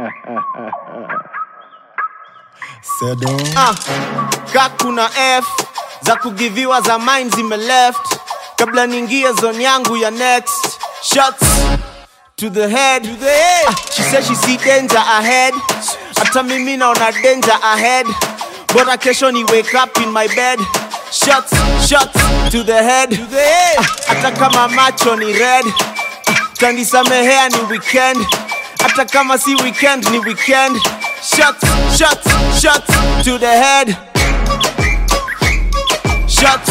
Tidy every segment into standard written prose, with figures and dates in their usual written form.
Sedo. Kakuna F za kugiviwa za mine zime left kabla ningie zone yangu ya next. Shots to the head. She said she see danger ahead. Hata mimi naona danger ahead. Bora kesho ni wake up in my bed. Shots to the head. Hata kama macho ni red. Tanisamehea ni weekend. Hata kama si weekend ni weekend. Shots to the head. Shots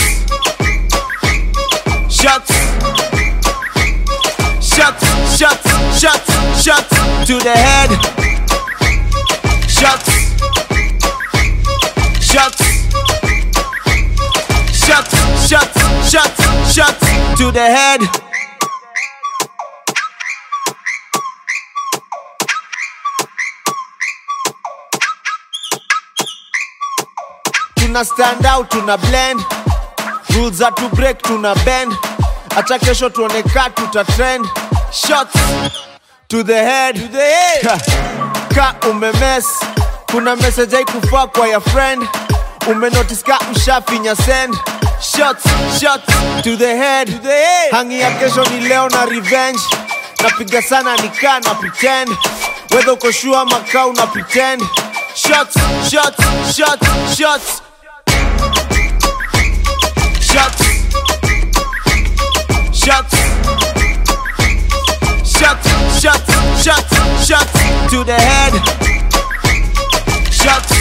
to the head. Shots to the head. Tuna stand out, tuna blend. Rules are to break, tuna bend. Acha kesho tuone ka tuta trend. Shots to the head. Ka umemes. Kuna message haikufaa kwa ya friend. Umenotice ka ushafinya send. Shots to the head. Hangi ya kesho ni leo na revenge. Napiga sana nika na pretend. Whether uko sure ama ka una pretend. Shots to the head. Shots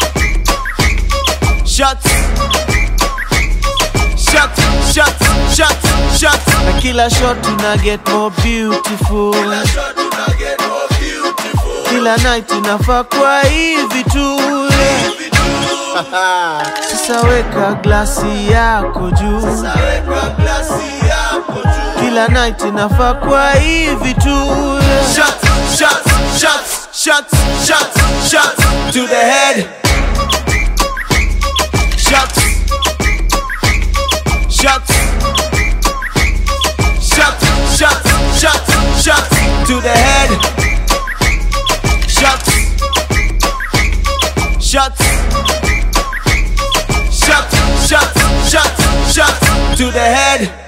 na kila shot tuna get more beautiful. Kila night inafaa kwa hivi tu. Sasa weka glasi yako juu. Kila night inafaa kwa hivi tu. Shots to the head. Shots to the head. Shots to the head.